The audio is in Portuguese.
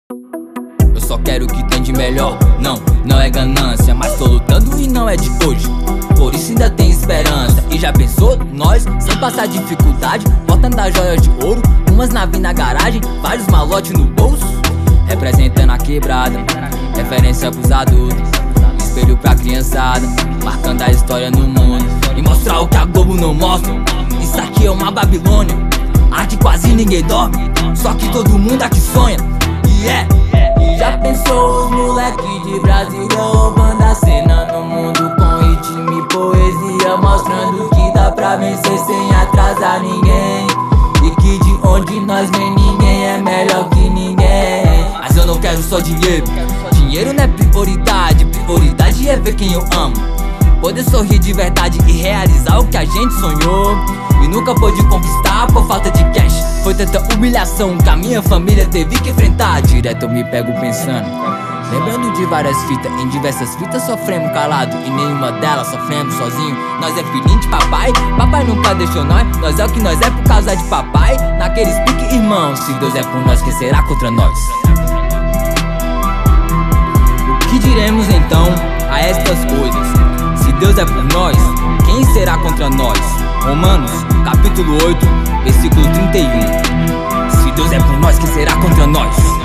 Eu só quero o que tem de melhor. Não é ganância, mas tô lutando e não é de hoje. Por isso ainda tem esperança. E já pensou? Nós, sem passar dificuldade, botando as joias de ouro, umas naves na garagem, vários malotes no bolso, representando a quebrada, referência pros adultos, espelho pra criançada, marcando a história no mundo e mostrar o que a Globo não mostra. Isso aqui é uma Babilônia, aqui quase ninguém dorme, só que todo mundo aqui sonha. E já pensou os moleque de Brasília roubando a cena no mundo com ritmo e poesia, mostrando que dá pra vencer sem atrasar ninguém, e que de onde nós vem ninguém é melhor que ninguém. Mas eu não quero só dinheiro, dinheiro não é prioridade, prioridade é ver quem eu amo, poder sorrir de verdade e realizar o que a gente sonhou e nunca pôde conquistar por falta de cash. Foi tanta humilhação que a minha família teve que enfrentar. Direto eu me pego pensando, lembrando de várias fitas. Em diversas fitas sofremos calado e nenhuma delas sofremos sozinho. Nós é filhinho de papai, papai nunca deixou nós é o que nós é por causa de papai. Naqueles pique irmão, se Deus é por nós, quem será contra nós? O que diremos então a estas coisas? Se Deus é por nós, quem será contra nós? Romanos, capítulo 8, versículo 31. Se Deus é por nós, quem será contra nós?